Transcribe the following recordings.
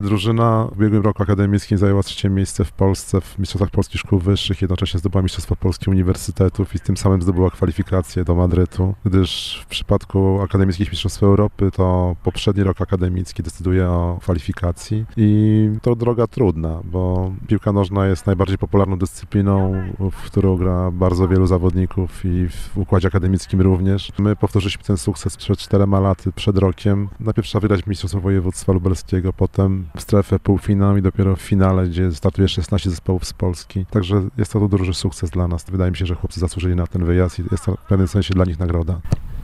Drużyna w ubiegłym roku akademickim zajęła 3. miejsce w Polsce w Mistrzostwach Polskich Szkół Wyższych, jednocześnie zdobyła Mistrzostwa Polskie Uniwersytetów i tym samym zdobyła kwalifikacje do Madrytu, gdyż w przypadku akademickich Mistrzostw Europy to poprzedni rok akademicki decyduje o kwalifikacji i to droga trudna, bo piłka nożna jest najbardziej popularną dyscypliną, w którą gra bardzo wielu zawodników i w układzie akademickim również. My powtórzyliśmy ten sukces przed 4 laty, przed rokiem. Najpierw trzeba wygrać Mistrzostwo Województwa Lubelskiego, potem w strefę półfinału i dopiero w finale, gdzie startuje 16 zespołów z Polski. Także jest to duży sukces dla nas. Wydaje mi się, że chłopcy zasłużyli na ten wyjazd i jest to w pewnym sensie dla nich nagroda.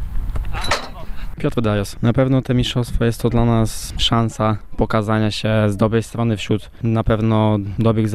Piotr Darius. Na pewno te mistrzostwa jest to dla nas szansa pokazania się z dobrej strony wśród na pewno dobrych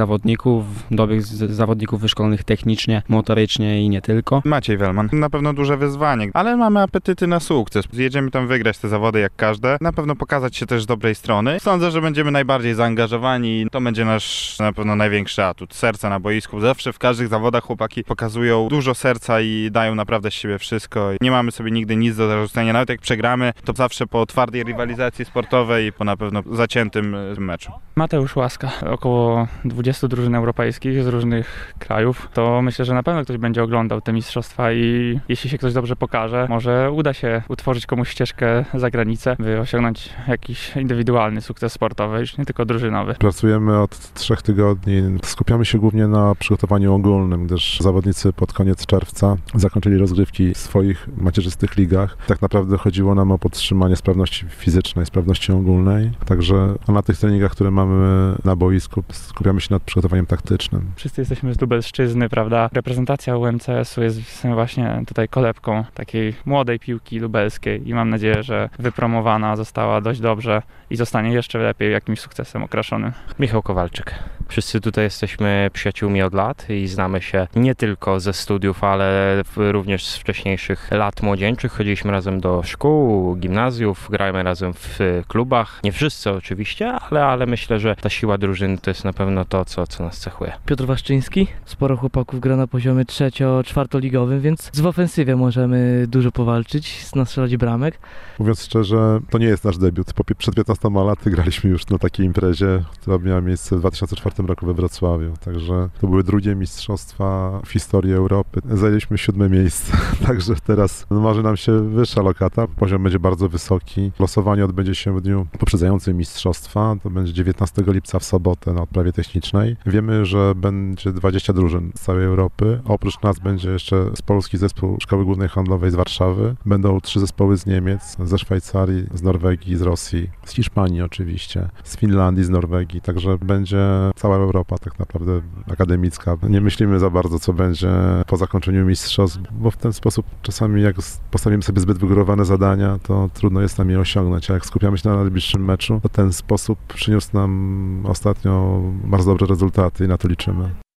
zawodników wyszkolonych technicznie, motorycznie i nie tylko. Maciej Wellman. Na pewno duże wyzwanie, ale mamy apetyty na sukces. Jedziemy tam wygrać te zawody jak każde. Na pewno pokazać się też z dobrej strony. Sądzę, że będziemy najbardziej zaangażowani i to będzie nasz na pewno największy atut. Serca na boisku. Zawsze w każdych zawodach chłopaki pokazują dużo serca i dają naprawdę z siebie wszystko. Nie mamy sobie nigdy nic do zarzucenia. Nawet jak przegramy, to zawsze po twardej rywalizacji sportowej i po na pewno zaciętym meczu. Mateusz Łaska, około 20 drużyn europejskich z różnych krajów. To myślę, że na pewno ktoś będzie oglądał te mistrzostwa i jeśli się ktoś dobrze pokaże, może uda się utworzyć komuś ścieżkę za granicę, by osiągnąć jakiś indywidualny sukces sportowy, już nie tylko drużynowy. Pracujemy od 3 tygodni. Skupiamy się głównie na przygotowaniu ogólnym, gdyż zawodnicy pod koniec czerwca zakończyli rozgrywki w swoich macierzystych ligach. Tak naprawdę chodziło nam o podtrzymanie sprawności fizycznej, sprawności ogólnej. Także na tych treningach, które mamy na boisku, skupiamy się nad przygotowaniem taktycznym. Wszyscy jesteśmy z Lubelszczyzny, prawda? Reprezentacja UMCS-u jest właśnie tutaj kolebką takiej młodej piłki lubelskiej i mam nadzieję, że wypromowana została dość dobrze i zostanie jeszcze lepiej jakimś sukcesem okraszonym. Michał Kowalczyk. Wszyscy tutaj jesteśmy przyjaciółmi od lat i znamy się nie tylko ze studiów, ale również z wcześniejszych lat młodzieńczych. Chodziliśmy razem do szkół, gimnazjów, grajmy razem w klubach. Nie wszyscy oczywiście, ale myślę, że ta siła drużyny to jest na pewno to, co nas cechuje. Piotr Waszczyński. Sporo chłopaków gra na poziomie 3-4-ligowym, więc w ofensywie możemy dużo powalczyć, nastrzelać bramek. Mówiąc szczerze, to nie jest nasz debiut. Przed 15 laty graliśmy już na takiej imprezie, która miała miejsce w 2004 roku we Wrocławiu. Także to były drugie mistrzostwa w historii Europy. Zajęliśmy 7 miejsce, także teraz marzy nam się wyższa lokata. Poziom będzie bardzo wysoki. Losowanie odbędzie się w dniu poprzedzającym mistrzostwa. To będzie 19 lipca w sobotę na odprawie technicznej. Wiemy, że będzie 20 drużyn z całej Europy. Oprócz nas będzie jeszcze z Polski zespół Szkoły Głównej Handlowej z Warszawy. Będą 3 zespoły z Niemiec, ze Szwajcarii, z Norwegii, z Rosji, z Hiszpanii oczywiście, z Finlandii, z Norwegii. Także będzie cała Europa tak naprawdę akademicka. Nie myślimy za bardzo, co będzie po zakończeniu mistrzostw, bo w ten sposób czasami jak postawimy sobie zbyt wygórowane zadania, to trudno jest nam je osiągnąć. A jak skupiamy się na najbliższym meczu, to ten sposób przyniósł nam ostatnio bardzo dobre rezultaty i na to liczymy.